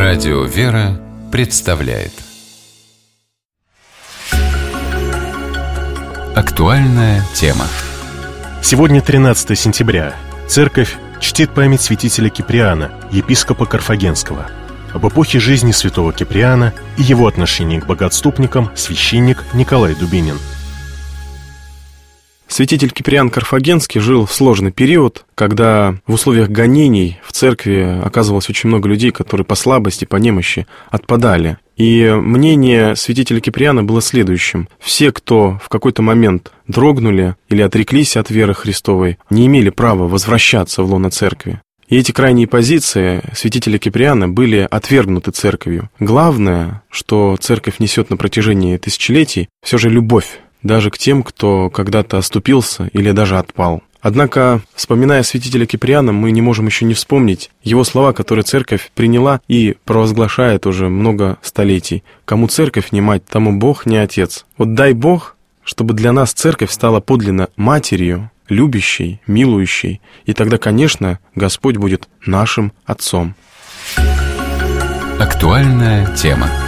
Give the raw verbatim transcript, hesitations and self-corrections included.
Радио «Вера» представляет актуальная тема. Сегодня тринадцатое сентября. Церковь чтит память святителя Киприана, епископа Карфагенского. Об эпохе жизни святого Киприана и его отношении к богоотступникам священник Николай Дубинин. Святитель Киприан Карфагенский жил в сложный период, когда в условиях гонений в церкви оказывалось очень много людей, которые по слабости, по немощи отпадали. И мнение святителя Киприана было следующим. Все, кто в какой-то момент дрогнули или отреклись от веры Христовой, не имели права возвращаться в лоно церкви. И эти крайние позиции святителя Киприана были отвергнуты церковью. Главное, что церковь несет на протяжении тысячелетий, все же любовь, даже к тем, кто когда-то оступился или даже отпал. Однако, вспоминая святителя Киприана, мы не можем еще не вспомнить его слова, которые церковь приняла и провозглашает уже много столетий. «Кому церковь не мать, тому Бог не отец». Вот дай Бог, чтобы для нас церковь стала подлинно матерью, любящей, милующей, и тогда, конечно, Господь будет нашим Отцом. Актуальная тема.